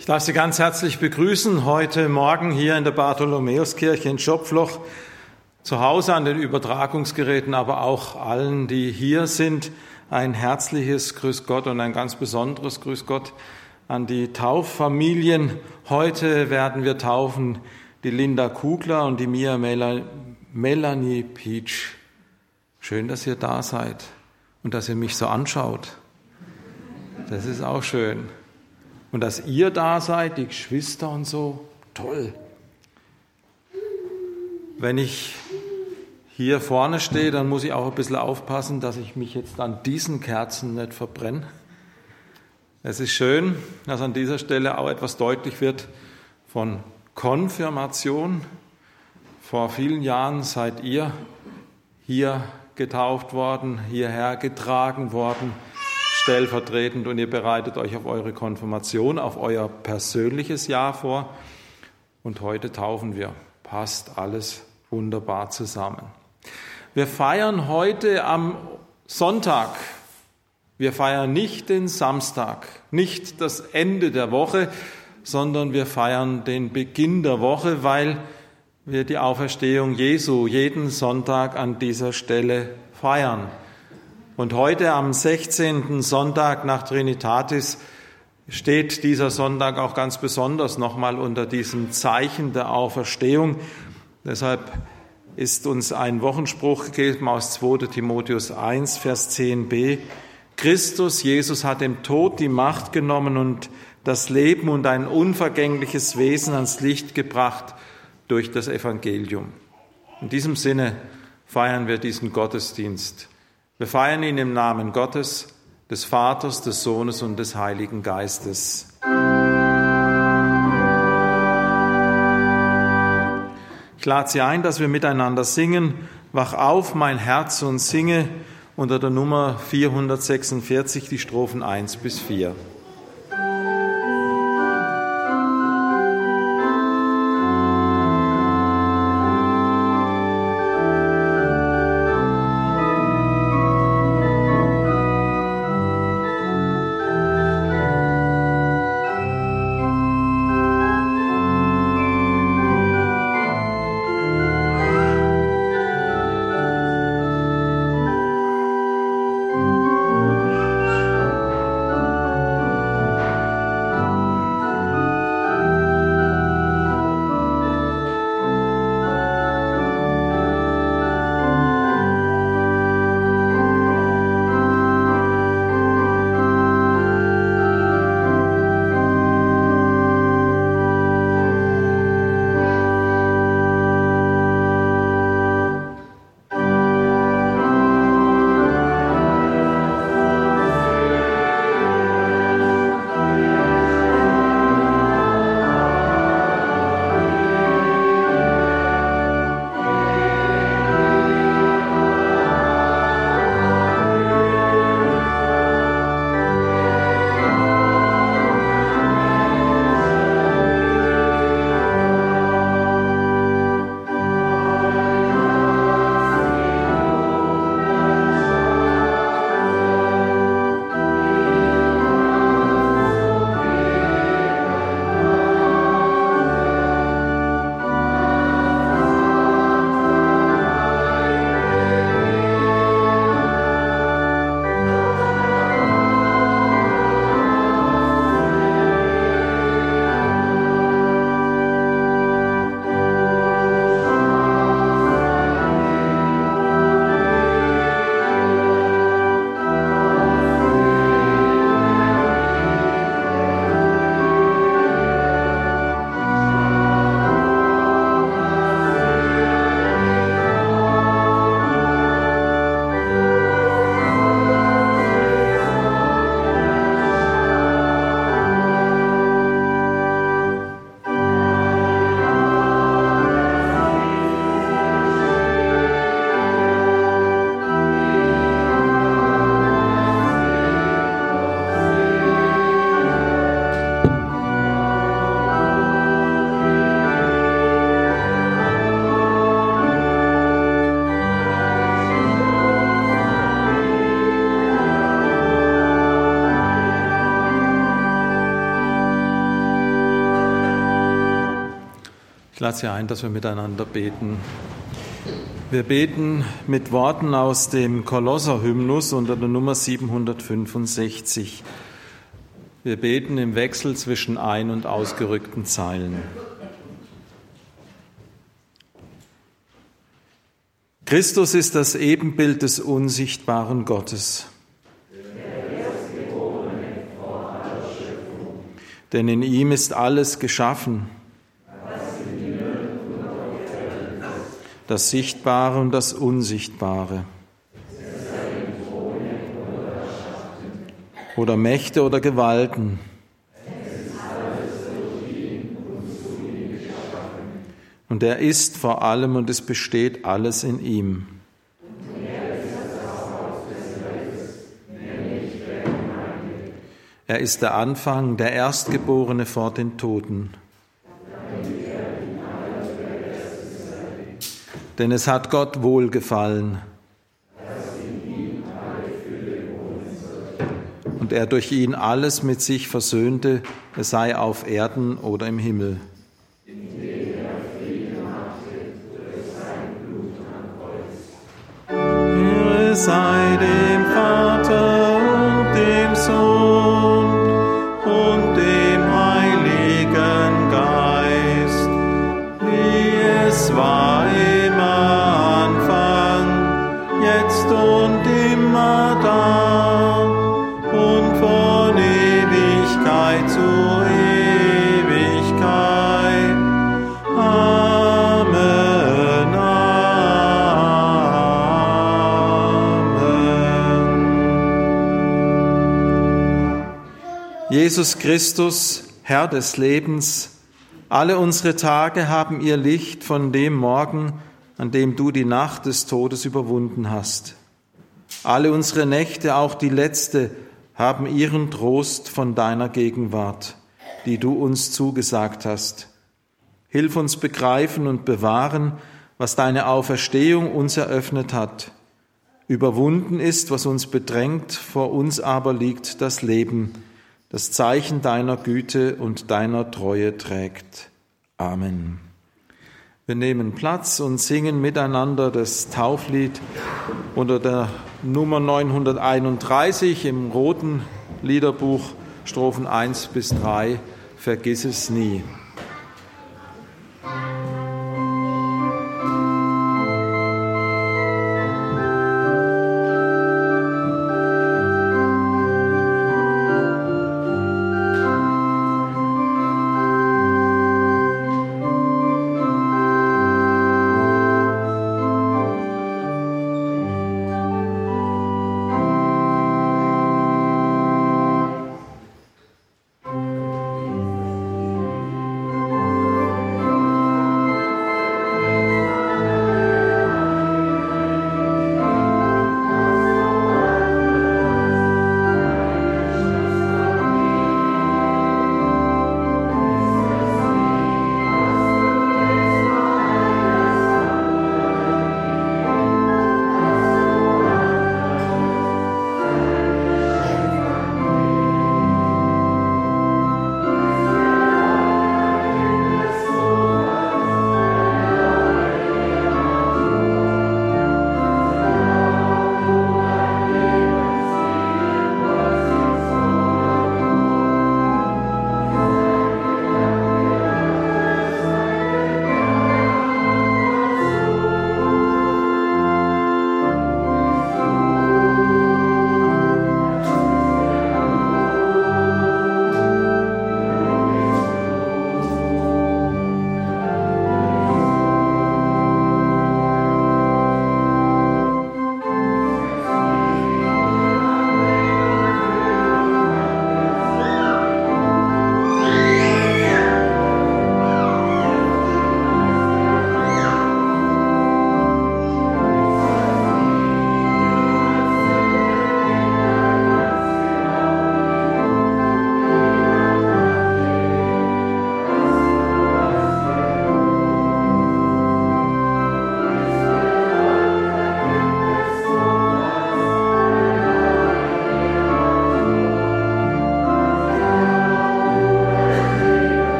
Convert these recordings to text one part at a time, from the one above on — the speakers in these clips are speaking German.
Ich darf Sie ganz herzlich begrüßen heute Morgen hier in der Bartholomäuskirche in Schopfloch, zu Hause an den Übertragungsgeräten, aber auch allen, die hier sind, ein herzliches Grüß Gott und ein ganz besonderes Grüß Gott an die Tauffamilien. Heute werden wir taufen die Linda Kugler und die Mia Melanie Peach. Schön, dass ihr da seid und dass ihr mich so anschaut. Das ist auch schön. Und dass ihr da seid, die Geschwister und so, toll. Wenn ich hier vorne stehe, dann muss ich auch ein bisschen aufpassen, dass ich mich jetzt an diesen Kerzen nicht verbrenne. Es ist schön, dass an dieser Stelle auch etwas deutlich wird von Konfirmation. Vor vielen Jahren seid ihr hier getauft worden, hierher getragen worden, stellvertretend, und ihr bereitet euch auf eure Konfirmation, auf euer persönliches Jahr vor. Und heute taufen wir. Passt alles wunderbar zusammen. Wir feiern heute am Sonntag. Wir feiern nicht den Samstag, nicht das Ende der Woche, sondern wir feiern den Beginn der Woche, weil wir die Auferstehung Jesu jeden Sonntag an dieser Stelle feiern. Und heute am 16. Sonntag nach Trinitatis steht dieser Sonntag auch ganz besonders nochmal unter diesem Zeichen der Auferstehung. Deshalb ist uns ein Wochenspruch gegeben aus 2. Timotheus 1, Vers 10b. Christus, Jesus, hat dem Tod die Macht genommen und das Leben und ein unvergängliches Wesen ans Licht gebracht durch das Evangelium. In diesem Sinne feiern wir diesen Gottesdienst. Wir feiern ihn im Namen Gottes, des Vaters, des Sohnes und des Heiligen Geistes. Ich lade Sie ein, dass wir miteinander singen. Wach auf, mein Herz, und singe unter der Nummer 446, die Strophen 1 bis 4. lade Sie ein, dass wir miteinander beten. Wir beten mit Worten aus dem Kolosser-Hymnus unter der Nummer 765. Wir beten im Wechsel zwischen ein- und ausgerückten Zeilen. Christus ist das Ebenbild des unsichtbaren Gottes. Denn in ihm ist alles geschaffen, das Sichtbare und das Unsichtbare, oder Mächte oder Gewalten. Und er ist vor allem und es besteht alles in ihm. Er ist der Anfang, der Erstgeborene vor den Toten. Denn es hat Gott wohlgefallen. Und er durch ihn alles mit sich versöhnte, es sei auf Erden oder im Himmel. Ehre sei dem Vater und dem Sohn und dem Heiligen Geist, wie es war im Anfang, jetzt und immer da und von Ewigkeit zu Ewigkeit. Amen, Amen. Jesus Christus, Herr des Lebens, alle unsere Tage haben ihr Licht von dem Morgen, an dem du die Nacht des Todes überwunden hast. Alle unsere Nächte, auch die letzte, haben ihren Trost von deiner Gegenwart, die du uns zugesagt hast. Hilf uns begreifen und bewahren, was deine Auferstehung uns eröffnet hat. Überwunden ist, was uns bedrängt, vor uns aber liegt das Leben, das Zeichen deiner Güte und deiner Treue trägt. Amen. Wir nehmen Platz und singen miteinander das Tauflied unter der Nummer 931 im roten Liederbuch, Strophen 1 bis 3, Vergiss es nie.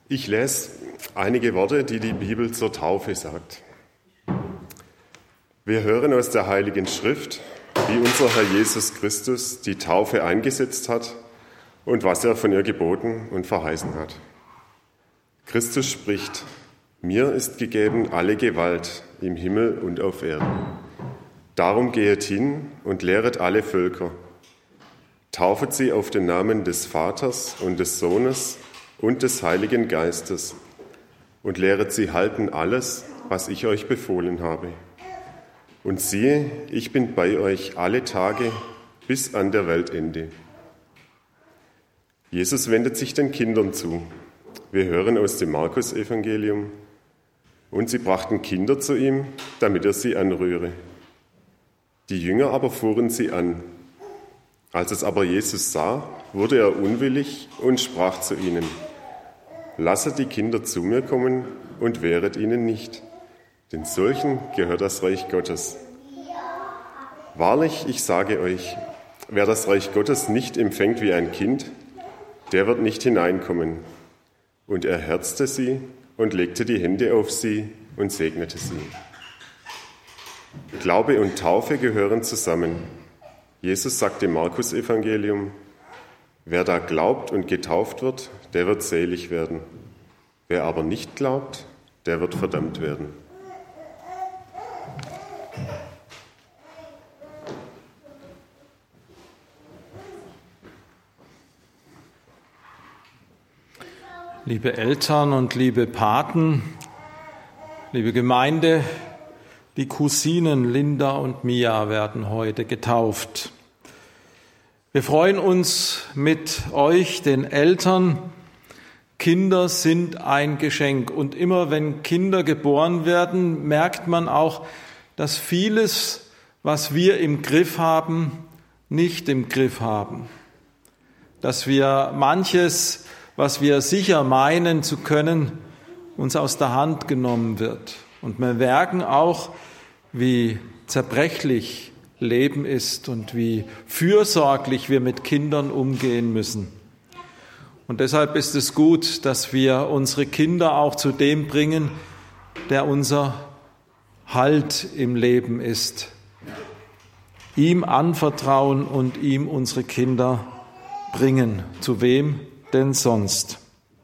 Ich lese einige Worte, die die Bibel zur Taufe sagt. Wir hören aus der Heiligen Schrift, wie unser Herr Jesus Christus die Taufe eingesetzt hat und was er von ihr geboten und verheißen hat. Christus spricht: Mir ist gegeben alle Gewalt im Himmel und auf Erden. Darum gehet hin und lehret alle Völker. Taufet sie auf den Namen des Vaters und des Sohnes und des Heiligen Geistes und lehret sie halten alles, was ich euch befohlen habe. Und siehe, ich bin bei euch alle Tage bis an der Weltende. Jesus wendet sich den Kindern zu. Wir hören aus dem Markus-Evangelium: Und sie brachten Kinder zu ihm, damit er sie anrühre. Die Jünger aber fuhren sie an. Als es aber Jesus sah, wurde er unwillig und sprach zu ihnen: Lasset die Kinder zu mir kommen und wehret ihnen nicht, denn solchen gehört das Reich Gottes. Wahrlich, ich sage euch, wer das Reich Gottes nicht empfängt wie ein Kind, der wird nicht hineinkommen. Und er herzte sie und legte die Hände auf sie und segnete sie. Glaube und Taufe gehören zusammen. Jesus sagt im Markus-Evangelium: Wer da glaubt und getauft wird, der wird selig werden. Wer aber nicht glaubt, der wird verdammt werden. Liebe Eltern und liebe Paten, liebe Gemeinde, die Cousinen Linda und Mia werden heute getauft. Wir freuen uns mit euch, den Eltern. Kinder sind ein Geschenk. Und immer wenn Kinder geboren werden, merkt man auch, dass vieles, was wir im Griff haben, nicht im Griff haben. Dass wir manches, was wir sicher meinen zu können, uns aus der Hand genommen wird. Und wir merken auch, wie zerbrechlich Leben ist und wie fürsorglich wir mit Kindern umgehen müssen. Und deshalb ist es gut, dass wir unsere Kinder auch zu dem bringen, der unser Halt im Leben ist. Ihm anvertrauen und ihm unsere Kinder bringen. Zu wem denn sonst?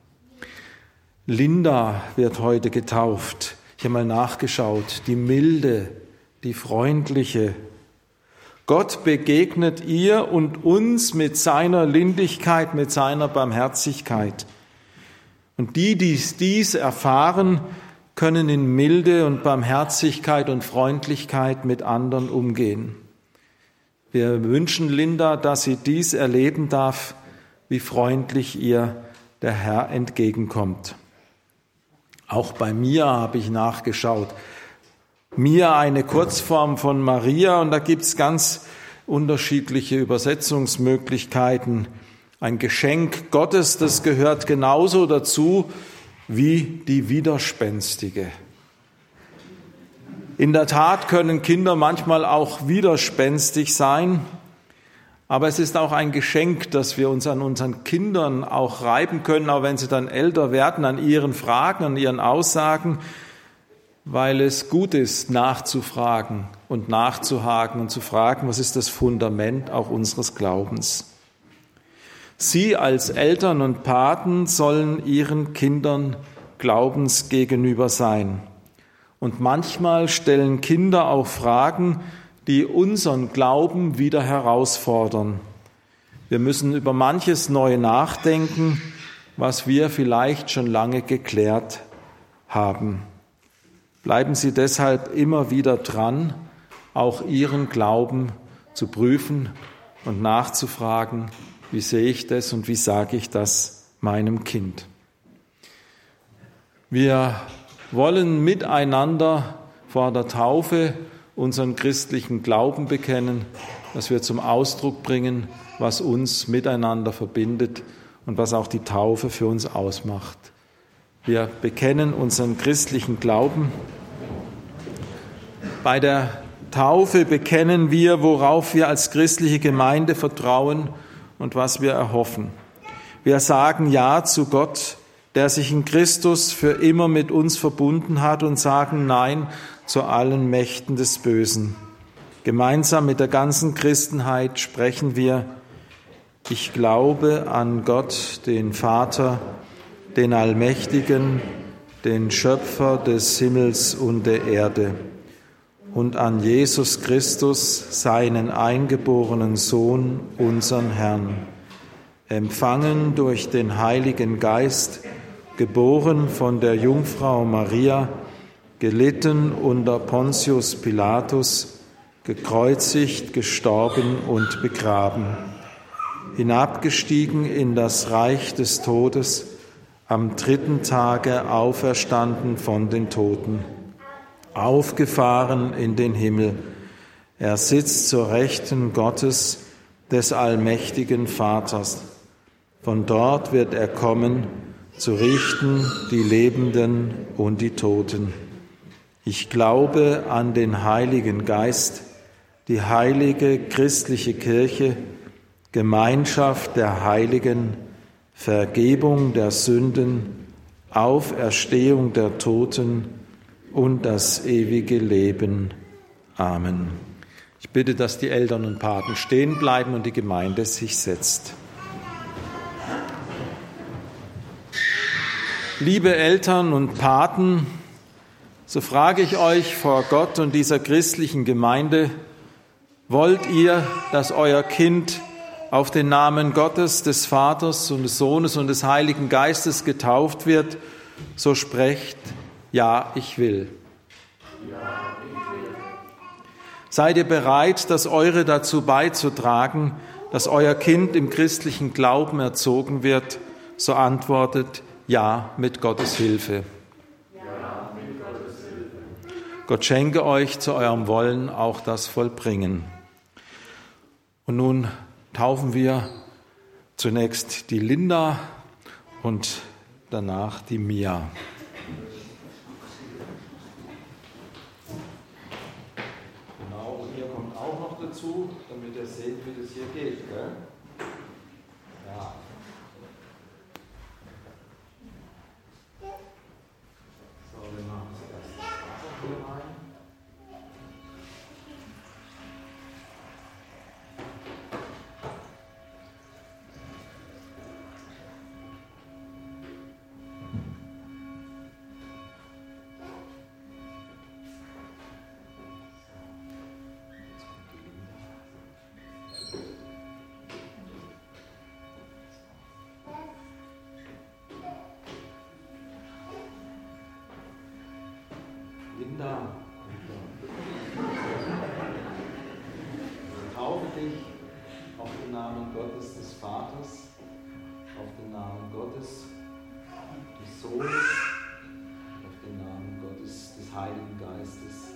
Linda wird heute getauft. Ich habe mal nachgeschaut. Die milde, die freundliche. Gott begegnet ihr und uns mit seiner Lindigkeit, mit seiner Barmherzigkeit. Und die dies erfahren, können in Milde und Barmherzigkeit und Freundlichkeit mit anderen umgehen. Wir wünschen Linda, dass sie dies erleben darf, wie freundlich ihr der Herr entgegenkommt. Auch bei Mia habe ich nachgeschaut. Mia, eine Kurzform von Maria, und da gibt es ganz unterschiedliche Übersetzungsmöglichkeiten. Ein Geschenk Gottes, das gehört genauso dazu wie die Widerspenstige. In der Tat können Kinder manchmal auch widerspenstig sein, aber es ist auch ein Geschenk, dass wir uns an unseren Kindern auch reiben können, auch wenn sie dann älter werden, an ihren Fragen, an ihren Aussagen, weil es gut ist, nachzufragen und nachzuhaken und zu fragen, was ist das Fundament auch unseres Glaubens. Sie als Eltern und Paten sollen ihren Kindern glaubensgegenüber sein. Und manchmal stellen Kinder auch Fragen, die unseren Glauben wieder herausfordern. Wir müssen über manches neu nachdenken, was wir vielleicht schon lange geklärt haben. Bleiben Sie deshalb immer wieder dran, auch Ihren Glauben zu prüfen und nachzufragen, wie sehe ich das und wie sage ich das meinem Kind. Wir wollen miteinander vor der Taufe unseren christlichen Glauben bekennen, dass wir zum Ausdruck bringen, was uns miteinander verbindet und was auch die Taufe für uns ausmacht. Wir bekennen unseren christlichen Glauben. Bei der Taufe bekennen wir, worauf wir als christliche Gemeinde vertrauen und was wir erhoffen. Wir sagen Ja zu Gott, der sich in Christus für immer mit uns verbunden hat, und sagen Nein zu allen Mächten des Bösen. Gemeinsam mit der ganzen Christenheit sprechen wir: Ich glaube an Gott, den Vater, den Allmächtigen, den Schöpfer des Himmels und der Erde, und an Jesus Christus, seinen eingeborenen Sohn, unseren Herrn, empfangen durch den Heiligen Geist, geboren von der Jungfrau Maria, gelitten unter Pontius Pilatus, gekreuzigt, gestorben und begraben, hinabgestiegen in das Reich des Todes, am dritten Tage auferstanden von den Toten, aufgefahren in den Himmel. Er sitzt zur Rechten Gottes, des allmächtigen Vaters. Von dort wird er kommen, zu richten die Lebenden und die Toten. Ich glaube an den Heiligen Geist, die heilige christliche Kirche, Gemeinschaft der Heiligen, Vergebung der Sünden, Auferstehung der Toten und das ewige Leben. Amen. Ich bitte, dass die Eltern und Paten stehen bleiben und die Gemeinde sich setzt. Liebe Eltern und Paten, so frage ich euch vor Gott und dieser christlichen Gemeinde: Wollt ihr, dass euer Kind auf den Namen Gottes, des Vaters und des Sohnes und des Heiligen Geistes getauft wird? So sprecht: Ja, ich will. Seid ihr bereit, das Eure dazu beizutragen, dass euer Kind im christlichen Glauben erzogen wird? So antwortet: Ja, mit Gottes Hilfe. Gott schenke euch zu eurem Wollen auch das Vollbringen. Und nun taufen wir zunächst die Linda und danach die Mia. Genau, und ihr kommt auch noch dazu, damit ihr seht, wie das hier geht, gell? Ja. So, wir machen zuerst das Wasser hier rein. Linda, taufe dich auf den Namen Gottes des Vaters, auf den Namen Gottes des Sohnes, auf den Namen Gottes des Heiligen Geistes.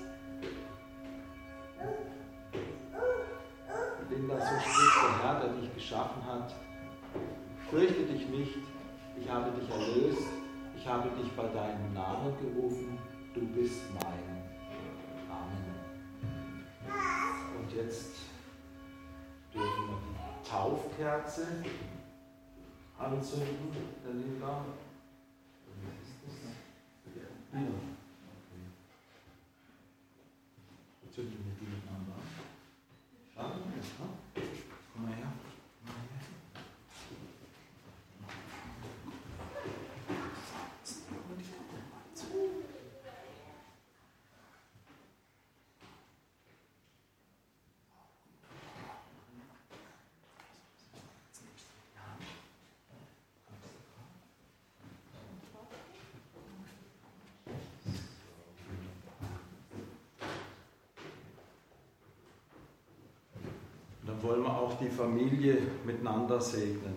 Linda, so spricht der Herr, der dich geschaffen hat: Fürchte dich nicht, ich habe dich erlöst, ich habe dich bei deinem Namen gerufen. Du bist mein. Amen. Und jetzt dürfen wir die Taufkerze anzünden, der Linda. Wie ist das? Ja. Zünden wir die miteinander an. Komm mal her. Dann wollen wir auch die Familie miteinander segnen.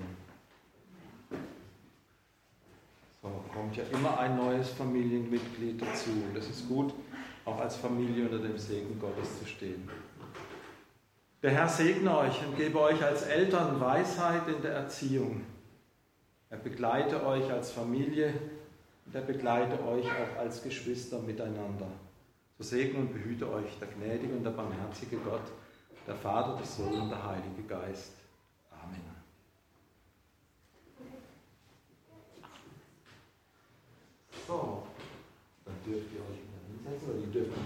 So, kommt ja immer ein neues Familienmitglied dazu. Das ist gut, auch als Familie unter dem Segen Gottes zu stehen. Der Herr segne euch und gebe euch als Eltern Weisheit in der Erziehung. Er begleite euch als Familie und er begleite euch auch als Geschwister miteinander. So segne und behüte euch der gnädige und der barmherzige Gott, der Vater, der Sohn und der Heilige Geist. Amen.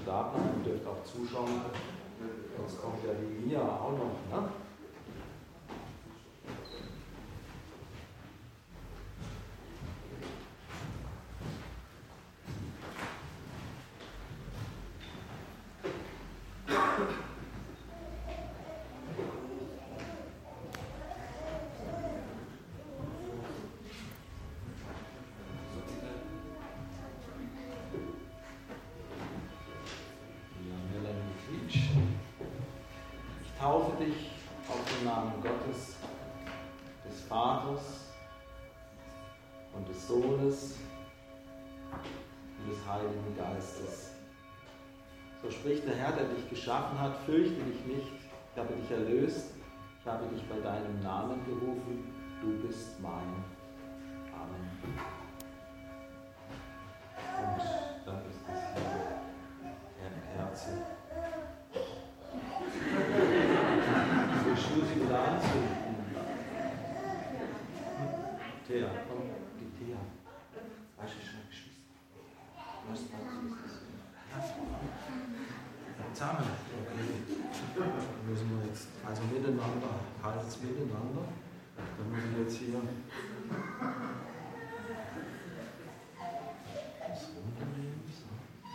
da bleiben, ihr dürft auch zuschauen. Sonst kommt ja die Mia auch noch, ne? Ich taufe dich auf den Namen Gottes, des Vaters und des Sohnes und des Heiligen Geistes. So spricht der Herr, der dich geschaffen hat: Fürchte dich nicht, ich habe dich erlöst, ich habe dich bei deinem Namen gerufen, du bist mein. Amen. Und dann ist es hier eine Kerze. Willst du sie wieder anzünden? Thea, komm, die Thea. Weißt du, schon Geschwister. Was ist das? Zusammen. Okay. Dann müssen wir jetzt, also miteinander, haltet es miteinander. Dann müssen wir jetzt hier das runternehmen. So.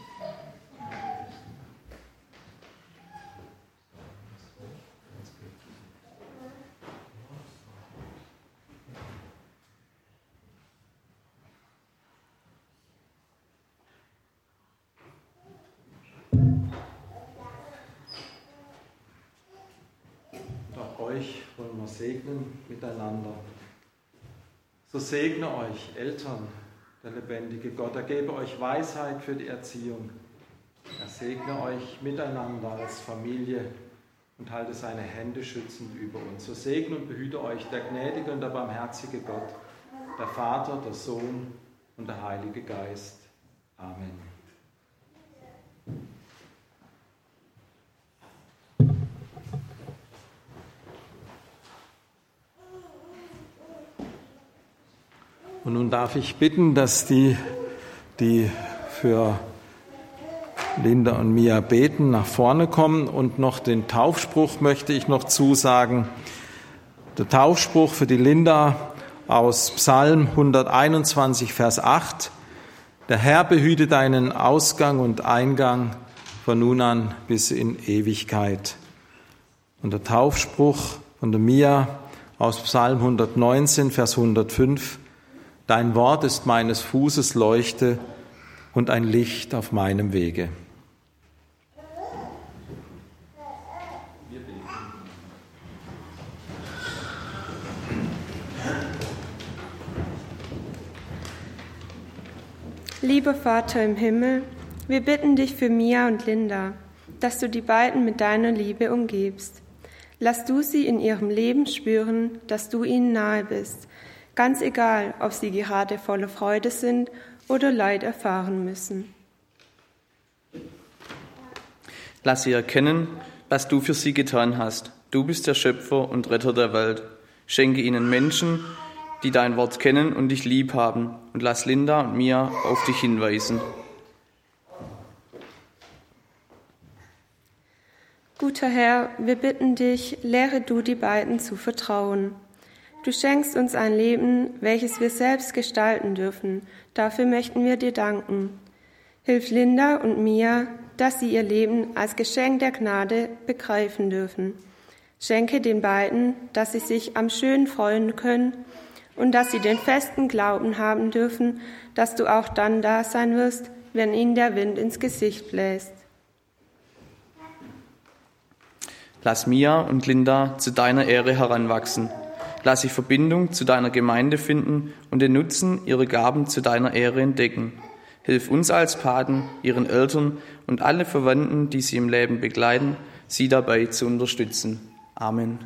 Euch wollen wir segnen miteinander. So segne euch, Eltern, der lebendige Gott. Er gebe euch Weisheit für die Erziehung. Er segne euch miteinander als Familie und halte seine Hände schützend über uns. So segne und behüte euch der gnädige und der barmherzige Gott, der Vater, der Sohn und der Heilige Geist. Amen. Und nun darf ich bitten, dass die für Linda und Mia beten, nach vorne kommen. Und noch den Taufspruch möchte ich noch zusagen. Der Taufspruch für die Linda aus Psalm 121, Vers 8. Der Herr behüte deinen Ausgang und Eingang von nun an bis in Ewigkeit. Und der Taufspruch von der Mia aus Psalm 119, Vers 105. Dein Wort ist meines Fußes Leuchte und ein Licht auf meinem Wege. Lieber Vater im Himmel, wir bitten dich für Mia und Linda, dass du die beiden mit deiner Liebe umgibst. Lass du sie in ihrem Leben spüren, dass du ihnen nahe bist, ganz egal, ob sie gerade voller Freude sind oder Leid erfahren müssen. Lass sie erkennen, was du für sie getan hast. Du bist der Schöpfer und Retter der Welt. Schenke ihnen Menschen, die dein Wort kennen und dich lieb haben. Und lass Linda und Mia auf dich hinweisen. Guter Herr, wir bitten dich, lehre du die beiden zu vertrauen. Du schenkst uns ein Leben, welches wir selbst gestalten dürfen. Dafür möchten wir dir danken. Hilf Linda und Mia, dass sie ihr Leben als Geschenk der Gnade begreifen dürfen. Schenke den beiden, dass sie sich am Schönen freuen können und dass sie den festen Glauben haben dürfen, dass du auch dann da sein wirst, wenn ihnen der Wind ins Gesicht bläst. Lass Mia und Linda zu deiner Ehre heranwachsen. Lass sie Verbindung zu deiner Gemeinde finden und den Nutzen ihrer Gaben zu deiner Ehre entdecken. Hilf uns als Paten, ihren Eltern und alle Verwandten, die sie im Leben begleiten, sie dabei zu unterstützen. Amen.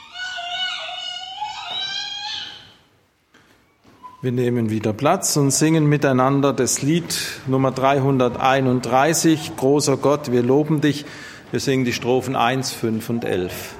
Wir nehmen wieder Platz und singen miteinander das Lied Nummer 331, Großer Gott, wir loben dich. Wir singen die Strophen 1, 5 und 11.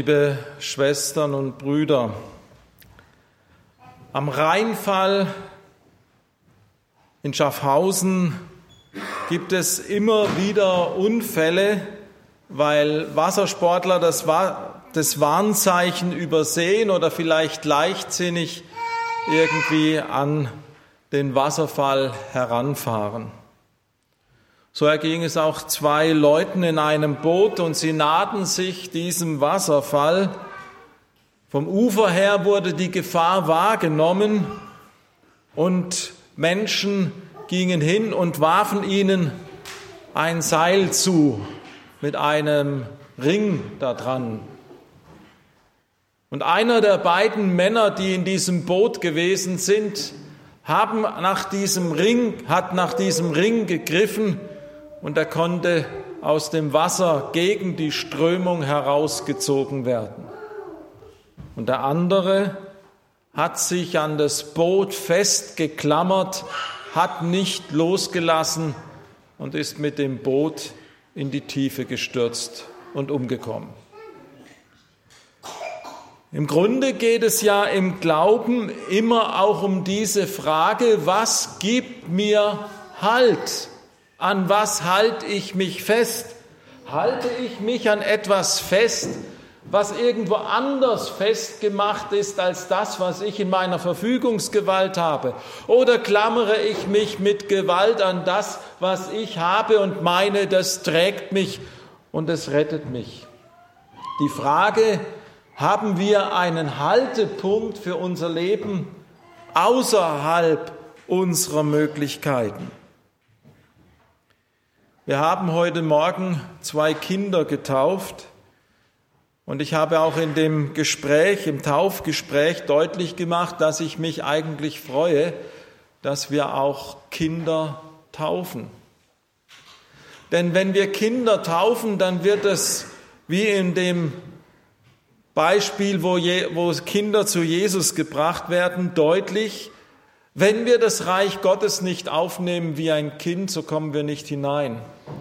liebe Schwestern und Brüder, am Rheinfall in Schaffhausen gibt es immer wieder Unfälle, weil Wassersportler das Warnzeichen übersehen oder vielleicht leichtsinnig irgendwie an den Wasserfall heranfahren. So erging es auch 2 Leuten in einem Boot und sie nahten sich diesem Wasserfall. Vom Ufer her wurde die Gefahr wahrgenommen und Menschen gingen hin und warfen ihnen ein Seil zu mit einem Ring da dran. Und einer der beiden Männer, die in diesem Boot gewesen sind, hat nach diesem Ring gegriffen und er konnte aus dem Wasser gegen die Strömung herausgezogen werden. Und der andere hat sich an das Boot festgeklammert, hat nicht losgelassen und ist mit dem Boot in die Tiefe gestürzt und umgekommen. Im Grunde geht es ja im Glauben immer auch um diese Frage, was gibt mir Halt? An was halte ich mich fest? Halte ich mich an etwas fest, was irgendwo anders festgemacht ist als das, was ich in meiner Verfügungsgewalt habe? Oder klammere ich mich mit Gewalt an das, was ich habe und meine, das trägt mich und es rettet mich? Die Frage, haben wir einen Haltepunkt für unser Leben außerhalb unserer Möglichkeiten? Wir haben heute Morgen 2 Kinder getauft und ich habe auch in dem Gespräch, im Taufgespräch deutlich gemacht, dass ich mich eigentlich freue, dass wir auch Kinder taufen. Denn wenn wir Kinder taufen, dann wird es wie in dem Beispiel, wo Kinder zu Jesus gebracht werden, deutlich, wenn wir das Reich Gottes nicht aufnehmen wie ein Kind, so kommen wir nicht hinein.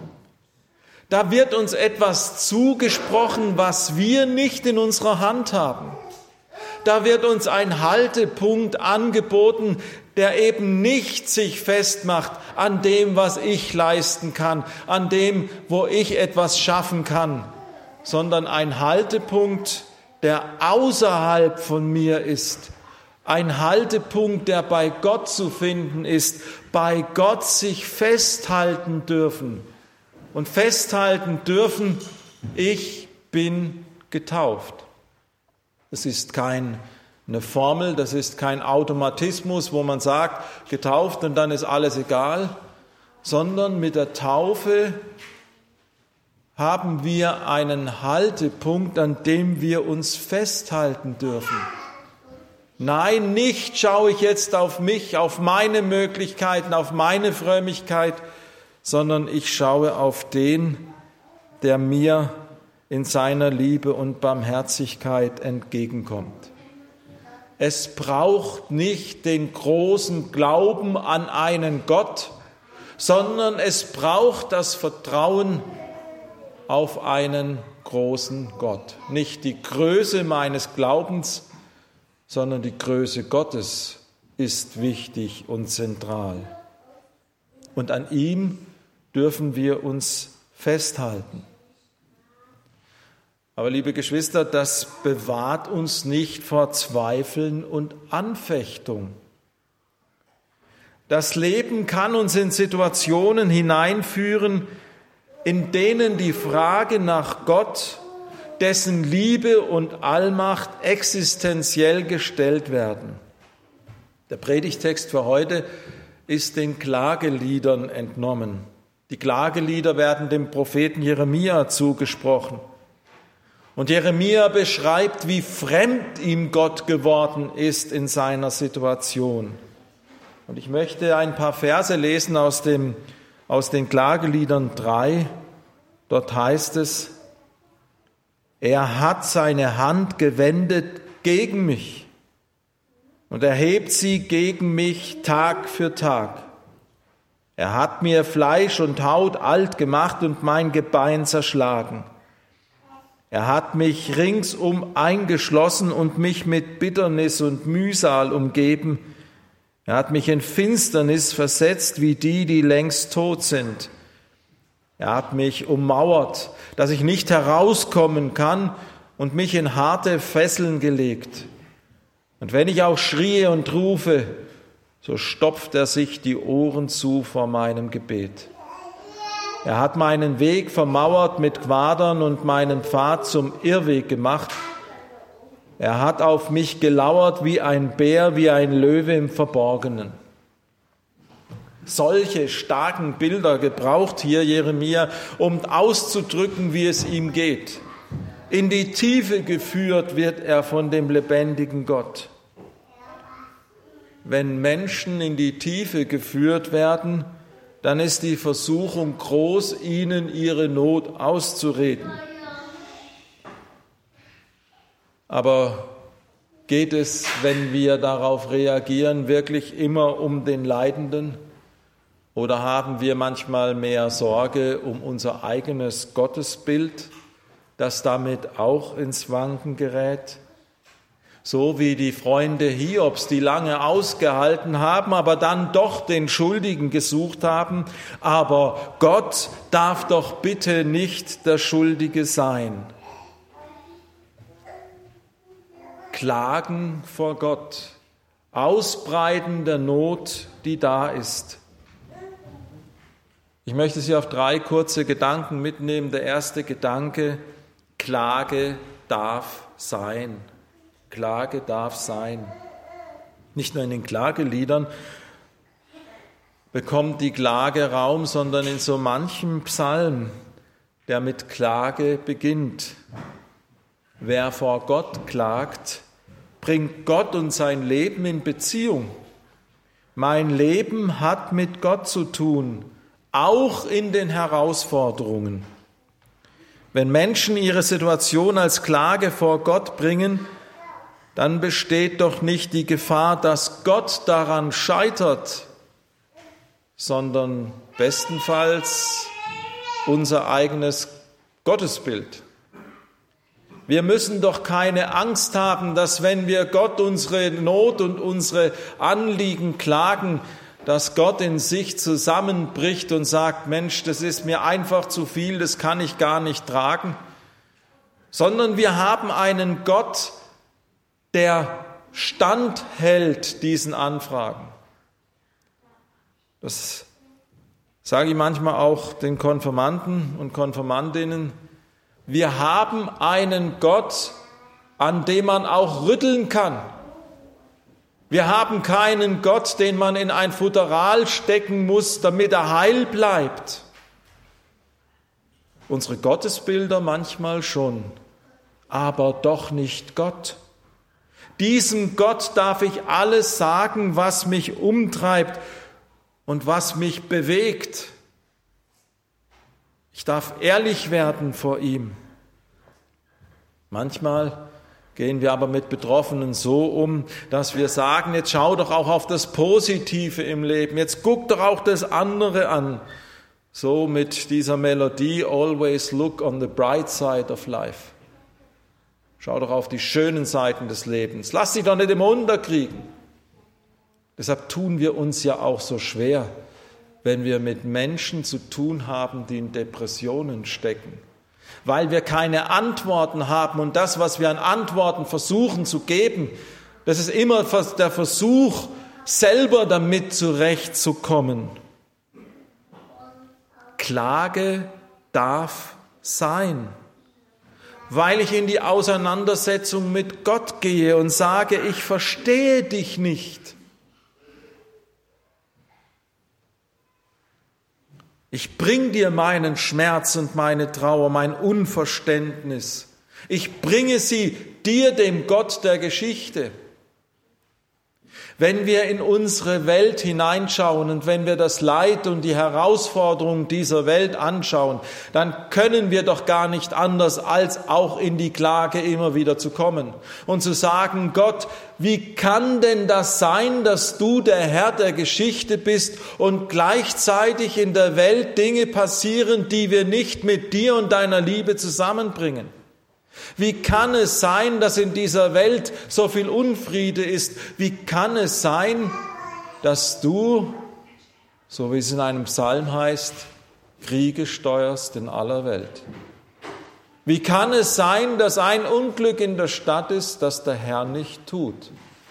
Da wird uns etwas zugesprochen, was wir nicht in unserer Hand haben. Da wird uns ein Haltepunkt angeboten, der eben nicht sich festmacht an dem, was ich leisten kann, an dem, wo ich etwas schaffen kann, sondern ein Haltepunkt, der außerhalb von mir ist. Ein Haltepunkt, der bei Gott zu finden ist, bei Gott sich festhalten dürfen. Und festhalten dürfen, ich bin getauft. Das ist keine Formel, das ist kein Automatismus, wo man sagt, getauft und dann ist alles egal, sondern mit der Taufe haben wir einen Haltepunkt, an dem wir uns festhalten dürfen. Nein, nicht schaue ich jetzt auf mich, auf meine Möglichkeiten, auf meine Frömmigkeit, sondern ich schaue auf den, der mir in seiner Liebe und Barmherzigkeit entgegenkommt. Es braucht nicht den großen Glauben an einen Gott, sondern es braucht das Vertrauen auf einen großen Gott. Nicht die Größe meines Glaubens, sondern die Größe Gottes ist wichtig und zentral. Und an ihm dürfen wir uns festhalten. Aber liebe Geschwister, das bewahrt uns nicht vor Zweifeln und Anfechtung. Das Leben kann uns in Situationen hineinführen, in denen die Frage nach Gott, dessen Liebe und Allmacht existenziell gestellt werden. Der Predigtext für heute ist den Klageliedern entnommen. Die Klagelieder werden dem Propheten Jeremia zugesprochen. Und Jeremia beschreibt, wie fremd ihm Gott geworden ist in seiner Situation. Und ich möchte ein paar Verse lesen aus den Klageliedern 3. Dort heißt es, er hat seine Hand gewendet gegen mich und erhebt sie gegen mich Tag für Tag. Er hat mir Fleisch und Haut alt gemacht und mein Gebein zerschlagen. Er hat mich ringsum eingeschlossen und mich mit Bitternis und Mühsal umgeben. Er hat mich in Finsternis versetzt, wie die, die längst tot sind. Er hat mich ummauert, dass ich nicht herauskommen kann, und mich in harte Fesseln gelegt. Und wenn ich auch schrie und rufe, so stopft er sich die Ohren zu vor meinem Gebet. Er hat meinen Weg vermauert mit Quadern und meinen Pfad zum Irrweg gemacht. Er hat auf mich gelauert wie ein Bär, wie ein Löwe im Verborgenen. Solche starken Bilder gebraucht hier Jeremia, um auszudrücken, wie es ihm geht. In die Tiefe geführt wird er von dem lebendigen Gott. Wenn Menschen in die Tiefe geführt werden, dann ist die Versuchung groß, ihnen ihre Not auszureden. Aber geht es, wenn wir darauf reagieren, wirklich immer um den Leidenden? Oder haben wir manchmal mehr Sorge um unser eigenes Gottesbild, das damit auch ins Wanken gerät? So wie die Freunde Hiobs, die lange ausgehalten haben, aber dann doch den Schuldigen gesucht haben. Aber Gott darf doch bitte nicht der Schuldige sein. Klagen vor Gott, Ausbreiten der Not, die da ist. Ich möchte Sie auf 3 kurze Gedanken mitnehmen. Der erste Gedanke: Klage darf sein. Klage darf sein. Nicht nur in den Klageliedern bekommt die Klage Raum, sondern in so manchem Psalm, der mit Klage beginnt. Wer vor Gott klagt, bringt Gott und sein Leben in Beziehung. Mein Leben hat mit Gott zu tun, auch in den Herausforderungen. Wenn Menschen ihre Situation als Klage vor Gott bringen, dann besteht doch nicht die Gefahr, dass Gott daran scheitert, sondern bestenfalls unser eigenes Gottesbild. Wir müssen doch keine Angst haben, dass wenn wir Gott unsere Not und unsere Anliegen klagen, dass Gott in sich zusammenbricht und sagt, Mensch, das ist mir einfach zu viel, das kann ich gar nicht tragen, sondern wir haben einen Gott, der standhält diesen Anfragen. Das sage ich manchmal auch den Konfirmanden und Konfirmandinnen. Wir haben einen Gott, an dem man auch rütteln kann. Wir haben keinen Gott, den man in ein Futteral stecken muss, damit er heil bleibt. Unsere Gottesbilder manchmal schon, aber doch nicht Gott. Diesem Gott darf ich alles sagen, was mich umtreibt und was mich bewegt. Ich darf ehrlich werden vor ihm. Manchmal gehen wir aber mit Betroffenen so um, dass wir sagen, jetzt schau doch auch auf das Positive im Leben, jetzt guck doch auch das andere an. So mit dieser Melodie, always look on the bright side of life. Schau doch auf die schönen Seiten des Lebens. Lass dich doch nicht immer unterkriegen. Deshalb tun wir uns ja auch so schwer, wenn wir mit Menschen zu tun haben, die in Depressionen stecken. Weil wir keine Antworten haben und das, was wir an Antworten versuchen zu geben, das ist immer der Versuch, selber damit zurechtzukommen. Klage darf sein, weil ich in die Auseinandersetzung mit Gott gehe und sage, ich verstehe dich nicht. Ich bring dir meinen Schmerz und meine Trauer, mein Unverständnis. Ich bringe sie dir, dem Gott der Geschichte. Wenn wir in unsere Welt hineinschauen und wenn wir das Leid und die Herausforderungen dieser Welt anschauen, dann können wir doch gar nicht anders, als auch in die Klage immer wieder zu kommen und zu sagen, Gott, wie kann denn das sein, dass du der Herr der Geschichte bist und gleichzeitig in der Welt Dinge passieren, die wir nicht mit dir und deiner Liebe zusammenbringen? Wie kann es sein, dass in dieser Welt so viel Unfriede ist? Wie kann es sein, dass du, so wie es in einem Psalm heißt, Kriege steuerst in aller Welt? Wie kann es sein, dass ein Unglück in der Stadt ist, das der Herr nicht tut?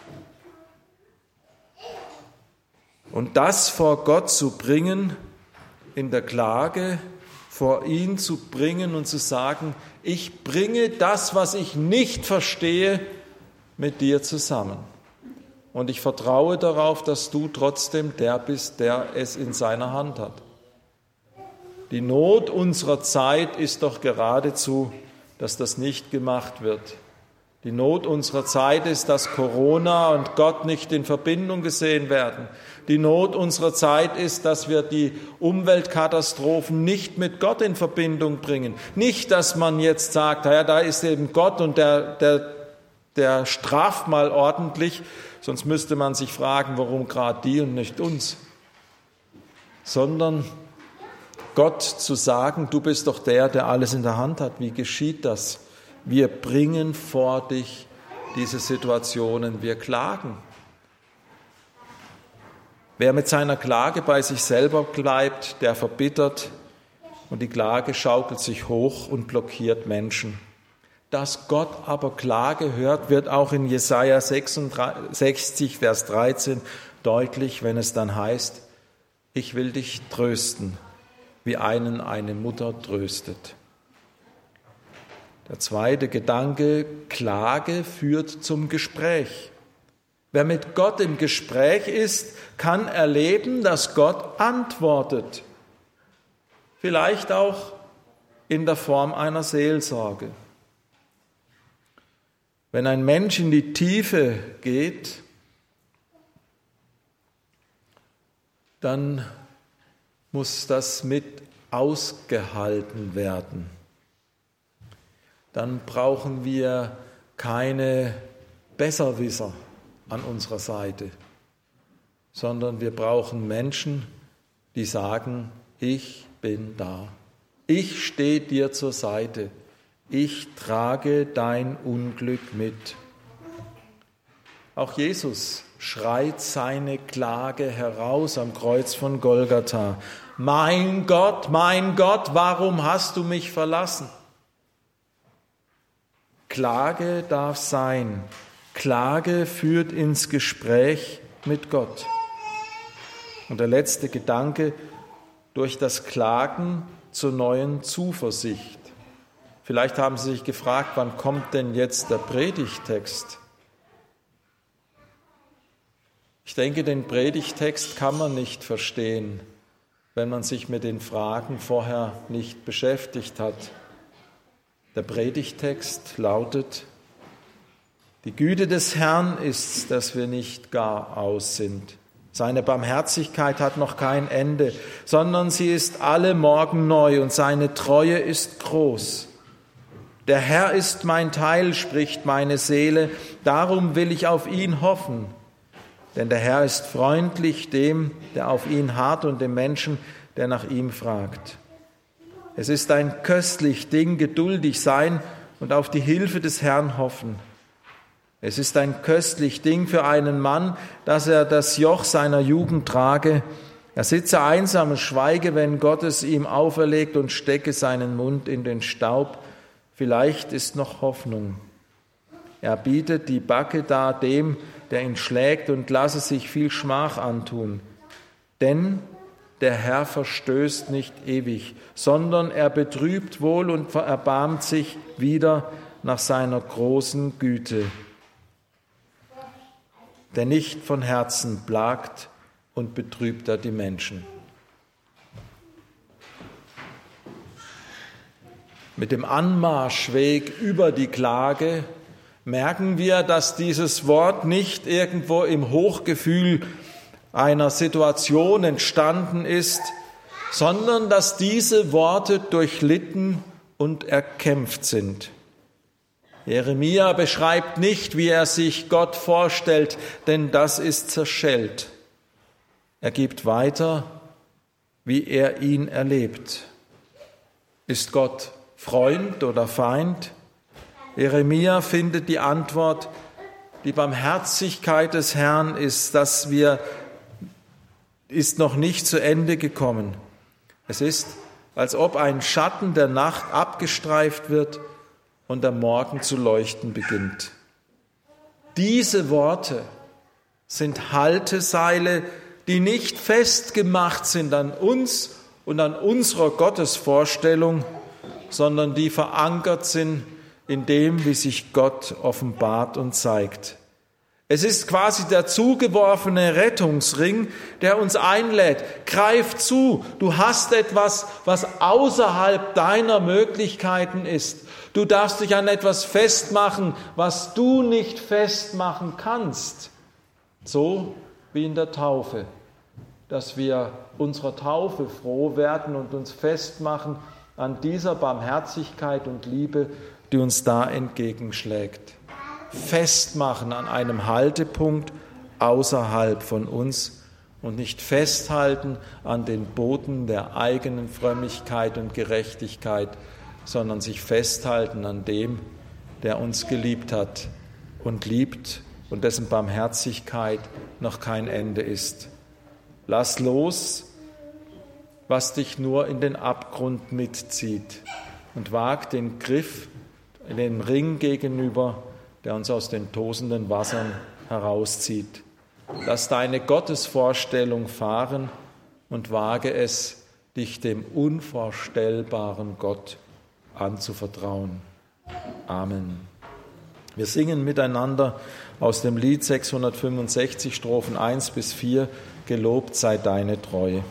Und das vor Gott zu bringen, in der Klage, vor ihn zu bringen und zu sagen, ich bringe das, was ich nicht verstehe, mit dir zusammen. Und ich vertraue darauf, dass du trotzdem der bist, der es in seiner Hand hat. Die Not unserer Zeit ist doch geradezu, dass das nicht gemacht wird. Die Not unserer Zeit ist, dass Corona und Gott nicht in Verbindung gesehen werden. Die Not unserer Zeit ist, dass wir die Umweltkatastrophen nicht mit Gott in Verbindung bringen. Nicht, dass man jetzt sagt, ja, da ist eben Gott und der straft mal ordentlich, sonst müsste man sich fragen, warum gerade die und nicht uns. Sondern Gott zu sagen, du bist doch der alles in der Hand hat. Wie geschieht das? Wir bringen vor dich diese Situationen, wir klagen. Wer mit seiner Klage bei sich selber bleibt, der verbittert und die Klage schaukelt sich hoch und blockiert Menschen. Dass Gott aber Klage hört, wird auch in Jesaja 66, Vers 13 deutlich, wenn es dann heißt, ich will dich trösten, wie einen eine Mutter tröstet. Der zweite Gedanke, Klage führt zum Gespräch. Wer mit Gott im Gespräch ist, kann erleben, dass Gott antwortet. Vielleicht auch in der Form einer Seelsorge. Wenn ein Mensch in die Tiefe geht, dann muss das mit ausgehalten werden. Dann brauchen wir keine Besserwisser an unserer Seite, sondern wir brauchen Menschen, die sagen, ich bin da. Ich stehe dir zur Seite. Ich trage dein Unglück mit. Auch Jesus schreit seine Klage heraus am Kreuz von Golgatha. Mein Gott, warum hast du mich verlassen? Klage darf sein. Klage führt ins Gespräch mit Gott. Und der letzte Gedanke, durch das Klagen zur neuen Zuversicht. Vielleicht haben Sie sich gefragt, wann kommt denn jetzt der Predigttext? Ich denke, den Predigttext kann man nicht verstehen, wenn man sich mit den Fragen vorher nicht beschäftigt hat. Der Predigttext lautet, die Güte des Herrn ist's, dass wir nicht gar aus sind. Seine Barmherzigkeit hat noch kein Ende, sondern sie ist alle Morgen neu und seine Treue ist groß. Der Herr ist mein Teil, spricht meine Seele, darum will ich auf ihn hoffen. Denn der Herr ist freundlich dem, der auf ihn harrt und dem Menschen, der nach ihm fragt. Es ist ein köstlich Ding, geduldig sein und auf die Hilfe des Herrn hoffen. Es ist ein köstlich Ding für einen Mann, dass er das Joch seiner Jugend trage. Er sitze einsam und schweige, wenn Gott es ihm auferlegt und stecke seinen Mund in den Staub. Vielleicht ist noch Hoffnung. Er bietet die Backe dar dem, der ihn schlägt und lasse sich viel Schmach antun. Denn der Herr verstößt nicht ewig, sondern er betrübt wohl und erbarmt sich wieder nach seiner großen Güte. Der nicht von Herzen plagt und betrübt er die Menschen. Mit dem Anmarschweg über die Klage merken wir, dass dieses Wort nicht irgendwo im Hochgefühl einer Situation entstanden ist, sondern dass diese Worte durchlitten und erkämpft sind. Jeremia beschreibt nicht, wie er sich Gott vorstellt, denn das ist zerschellt. Er gibt weiter, wie er ihn erlebt. Ist Gott Freund oder Feind? Jeremia findet die Antwort, die Barmherzigkeit des Herrn ist noch nicht zu Ende gekommen. Es ist, als ob ein Schatten der Nacht abgestreift wird und der Morgen zu leuchten beginnt. Diese Worte sind Halteseile, die nicht festgemacht sind an uns und an unserer Gottesvorstellung, sondern die verankert sind in dem, wie sich Gott offenbart und zeigt. Es ist quasi der zugeworfene Rettungsring, der uns einlädt. Greif zu, du hast etwas, was außerhalb deiner Möglichkeiten ist. Du darfst dich an etwas festmachen, was du nicht festmachen kannst. So wie in der Taufe, dass wir unserer Taufe froh werden und uns festmachen an dieser Barmherzigkeit und Liebe, die uns da entgegenschlägt. Festmachen an einem Haltepunkt außerhalb von uns und nicht festhalten an den Boden der eigenen Frömmigkeit und Gerechtigkeit, sondern sich festhalten an dem, der uns geliebt hat und liebt und dessen Barmherzigkeit noch kein Ende ist. Lass los, was dich nur in den Abgrund mitzieht und wag den Griff in den Ring gegenüber, der uns aus den tosenden Wassern herauszieht. Lass deine Gottesvorstellung fahren und wage es, dich dem unvorstellbaren Gott anzuvertrauen. Amen. Wir singen miteinander aus dem Lied 665, Strophen 1 bis 4, Gelobt sei deine Treue.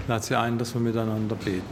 lade Sie ein, dass wir miteinander beten.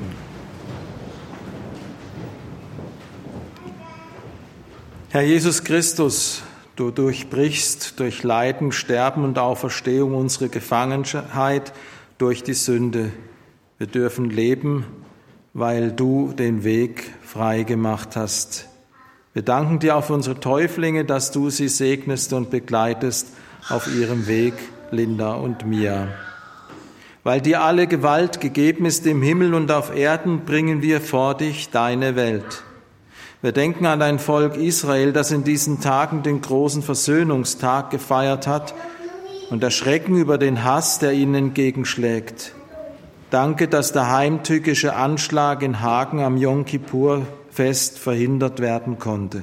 Herr Jesus Christus, du durchbrichst durch Leiden, Sterben und Auferstehung unsere Gefangenheit durch die Sünde. Wir dürfen leben, weil du den Weg frei gemacht hast. Wir danken dir auch für unsere Täuflinge, dass du sie segnest und begleitest auf ihrem Weg, Linda und Mia. Weil dir alle Gewalt gegeben ist im Himmel und auf Erden, bringen wir vor dich deine Welt. Wir denken an dein Volk Israel, das in diesen Tagen den großen Versöhnungstag gefeiert hat und erschrecken über den Hass, der ihnen entgegenschlägt. Danke, dass der heimtückische Anschlag in Hagen am Jom-Kippur-Fest verhindert werden konnte.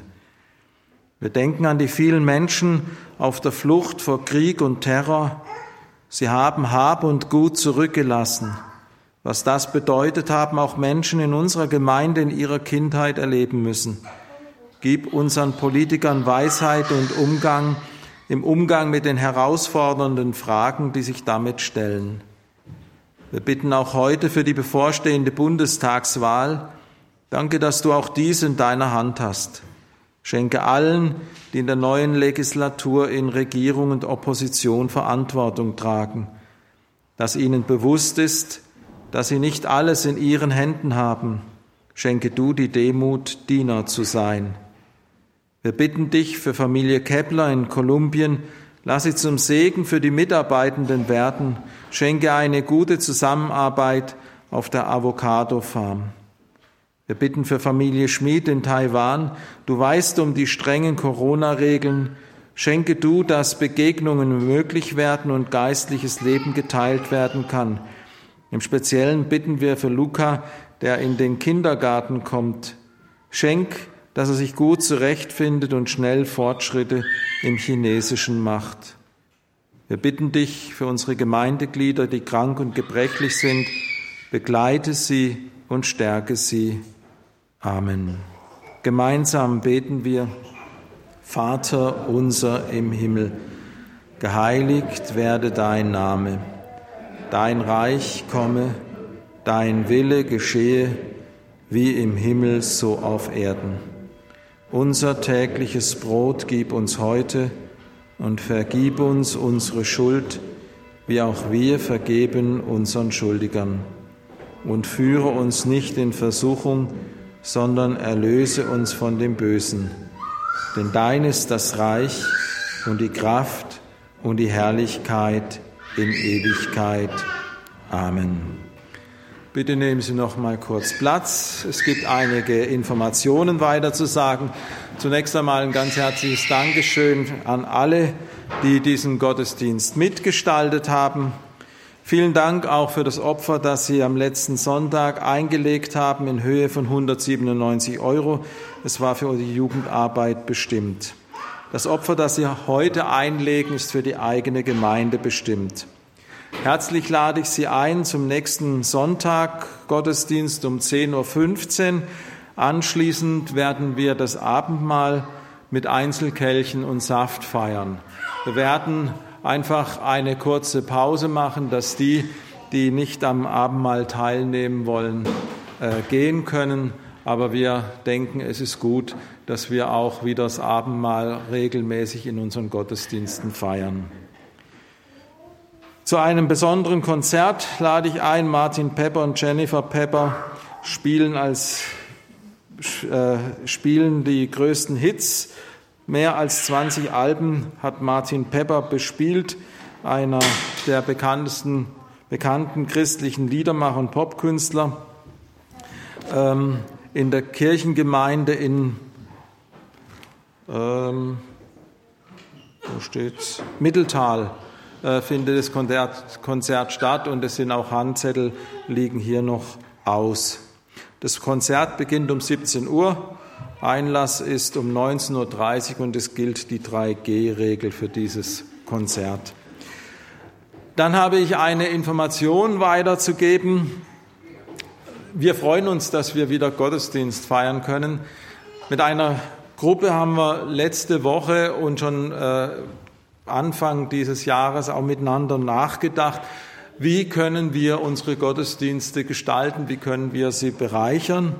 Wir denken an die vielen Menschen auf der Flucht vor Krieg und Terror. Sie haben Hab und Gut zurückgelassen. Was das bedeutet, haben auch Menschen in unserer Gemeinde in ihrer Kindheit erleben müssen. Gib unseren Politikern Weisheit und im Umgang mit den herausfordernden Fragen, die sich damit stellen. Wir bitten auch heute für die bevorstehende Bundestagswahl. Danke, dass du auch dies in deiner Hand hast. Schenke allen, die in der neuen Legislatur in Regierung und Opposition Verantwortung tragen, dass ihnen bewusst ist, dass sie nicht alles in ihren Händen haben. Schenke du die Demut, Diener zu sein. Wir bitten dich für Familie Kepler in Kolumbien, lass sie zum Segen für die Mitarbeitenden werden. Schenke eine gute Zusammenarbeit auf der Avocado-Farm. Wir bitten für Familie Schmid in Taiwan. Du weißt um die strengen Corona-Regeln. Schenke du, dass Begegnungen möglich werden und geistliches Leben geteilt werden kann. Im Speziellen bitten wir für Luca, der in den Kindergarten kommt. Schenk, dass er sich gut zurechtfindet und schnell Fortschritte im Chinesischen macht. Wir bitten dich für unsere Gemeindeglieder, die krank und gebrechlich sind. Begleite sie und stärke sie. Amen. Gemeinsam beten wir: Vater unser im Himmel, geheiligt werde dein Name. Dein Reich komme, dein Wille geschehe, wie im Himmel so auf Erden. Unser tägliches Brot gib uns heute und vergib uns unsere Schuld, wie auch wir vergeben unseren Schuldigern. Und führe uns nicht in Versuchung, sondern erlöse uns von dem Bösen. Denn dein ist das Reich und die Kraft und die Herrlichkeit in Ewigkeit. Amen. Bitte nehmen Sie noch mal kurz Platz. Es gibt einige Informationen weiterzusagen. Zunächst einmal ein ganz herzliches Dankeschön an alle, die diesen Gottesdienst mitgestaltet haben. Vielen Dank auch für das Opfer, das Sie am letzten Sonntag eingelegt haben, in Höhe von 197 €. Es war für die Jugendarbeit bestimmt. Das Opfer, das Sie heute einlegen, ist für die eigene Gemeinde bestimmt. Herzlich lade ich Sie ein zum nächsten Sonntag, Gottesdienst um 10:15 Uhr. Anschließend werden wir das Abendmahl mit Einzelkelchen und Saft feiern. Wir werden einfach eine kurze Pause machen, dass die nicht am Abendmahl teilnehmen wollen, gehen können. Aber wir denken, es ist gut, dass wir auch wieder das Abendmahl regelmäßig in unseren Gottesdiensten feiern. Zu einem besonderen Konzert lade ich ein. Martin Pepper und Jennifer Pepper spielen die größten Hits. Mehr als 20 Alben hat Martin Pepper bespielt, einer der bekannten christlichen Liedermacher und Popkünstler. In der Kirchengemeinde in Mitteltal findet das Konzert statt und es sind auch Handzettel, liegen hier noch aus. Das Konzert beginnt um 17 Uhr, Einlass ist um 19:30 Uhr und es gilt die 3G-Regel für dieses Konzert. Dann habe ich eine Information weiterzugeben. Wir freuen uns, dass wir wieder Gottesdienst feiern können. Mit einer Gruppe haben wir letzte Woche und schon Anfang dieses Jahres auch miteinander nachgedacht, wie können wir unsere Gottesdienste gestalten, wie können wir sie bereichern.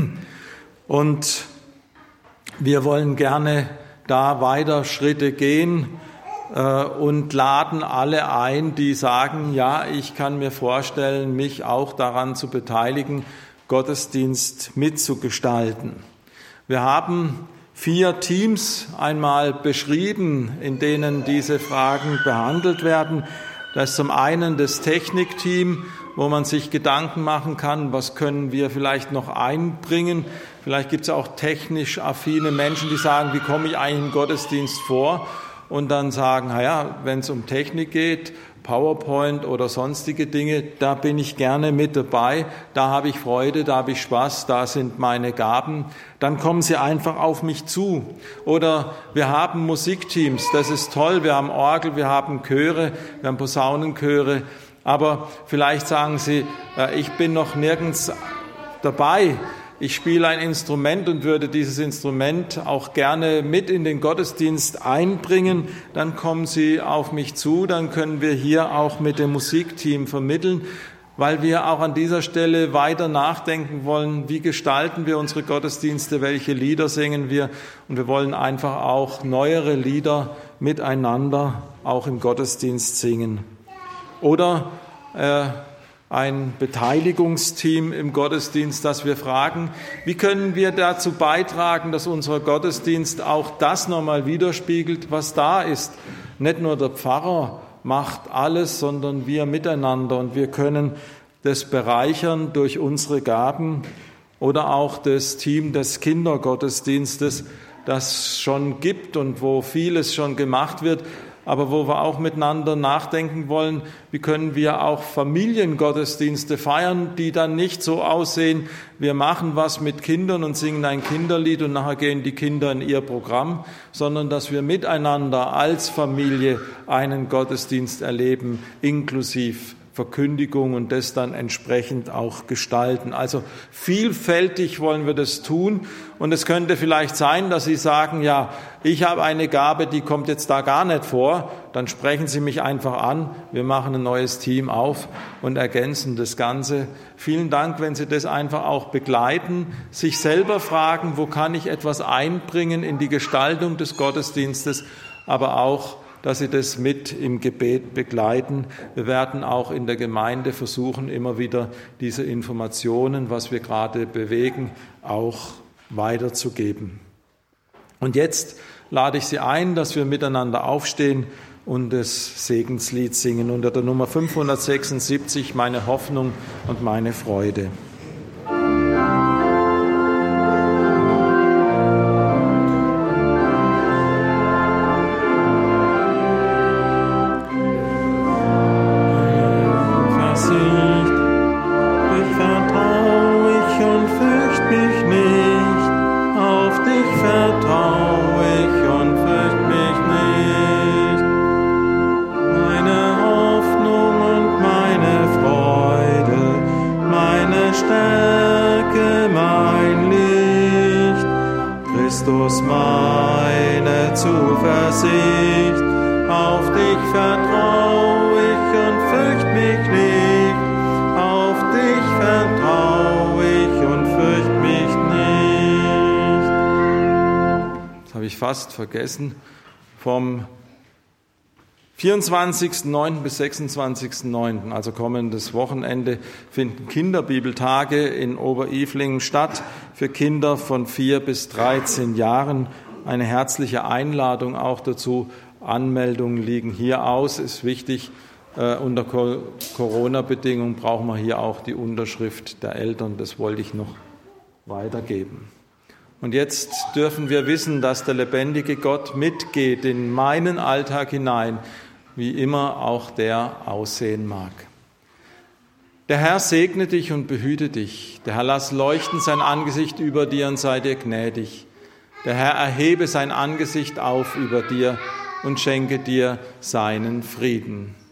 Und wir wollen gerne da weiter Schritte gehen und laden alle ein, die sagen, ja, ich kann mir vorstellen, mich auch daran zu beteiligen, Gottesdienst mitzugestalten. Wir haben 4 Teams einmal beschrieben, in denen diese Fragen behandelt werden. Das ist zum einen das Technikteam, wo man sich Gedanken machen kann, was können wir vielleicht noch einbringen. Vielleicht gibt es auch technisch affine Menschen, die sagen, wie komme ich eigentlich im Gottesdienst vor? Und dann sagen, naja, wenn es um Technik geht, PowerPoint oder sonstige Dinge, da bin ich gerne mit dabei, da habe ich Freude, da habe ich Spaß, da sind meine Gaben. Dann kommen Sie einfach auf mich zu. Oder wir haben Musikteams, das ist toll, wir haben Orgel, wir haben Chöre, wir haben Posaunenchöre, aber vielleicht sagen Sie, ich bin noch nirgends dabei. Ich spiele ein Instrument und würde dieses Instrument auch gerne mit in den Gottesdienst einbringen. Dann kommen Sie auf mich zu, dann können wir hier auch mit dem Musikteam vermitteln, weil wir auch an dieser Stelle weiter nachdenken wollen, wie gestalten wir unsere Gottesdienste, welche Lieder singen wir. Und wir wollen einfach auch neuere Lieder miteinander auch im Gottesdienst singen. Oder ein Beteiligungsteam im Gottesdienst, dass wir fragen, wie können wir dazu beitragen, dass unser Gottesdienst auch das nochmal widerspiegelt, was da ist. Nicht nur der Pfarrer macht alles, sondern wir miteinander. Und wir können das bereichern durch unsere Gaben oder auch das Team des Kindergottesdienstes, das schon gibt und wo vieles schon gemacht wird, aber wo wir auch miteinander nachdenken wollen, wie können wir auch Familiengottesdienste feiern, die dann nicht so aussehen, wir machen was mit Kindern und singen ein Kinderlied und nachher gehen die Kinder in ihr Programm, sondern dass wir miteinander als Familie einen Gottesdienst erleben, inklusive Verkündigung und das dann entsprechend auch gestalten. Also vielfältig wollen wir das tun und es könnte vielleicht sein, dass Sie sagen, ja, ich habe eine Gabe, die kommt jetzt da gar nicht vor, dann sprechen Sie mich einfach an, wir machen ein neues Team auf und ergänzen das Ganze. Vielen Dank, wenn Sie das einfach auch begleiten, sich selber fragen, wo kann ich etwas einbringen in die Gestaltung des Gottesdienstes, aber auch dass Sie das mit im Gebet begleiten. Wir werden auch in der Gemeinde versuchen, immer wieder diese Informationen, was wir gerade bewegen, auch weiterzugeben. Und jetzt lade ich Sie ein, dass wir miteinander aufstehen und das Segenslied singen unter der Nummer 576, Meine Hoffnung und meine Freude. Christus, meine Zuversicht, auf dich vertrau ich und fürcht mich nicht, auf dich vertrau ich und fürcht mich nicht. Das habe ich fast vergessen. Vom 24.09. bis 26.09., also kommendes Wochenende, finden Kinderbibeltage in Oberilflingen statt für Kinder von 4 bis 13 Jahren. Eine herzliche Einladung auch dazu. Anmeldungen liegen hier aus. Ist wichtig, unter Corona-Bedingungen brauchen wir hier auch die Unterschrift der Eltern. Das wollte ich noch weitergeben. Und jetzt dürfen wir wissen, dass der lebendige Gott mitgeht in meinen Alltag hinein, wie immer auch der aussehen mag. Der Herr segne dich und behüte dich. Der Herr lass leuchten sein Angesicht über dir und sei dir gnädig. Der Herr erhebe sein Angesicht auf über dir und schenke dir seinen Frieden.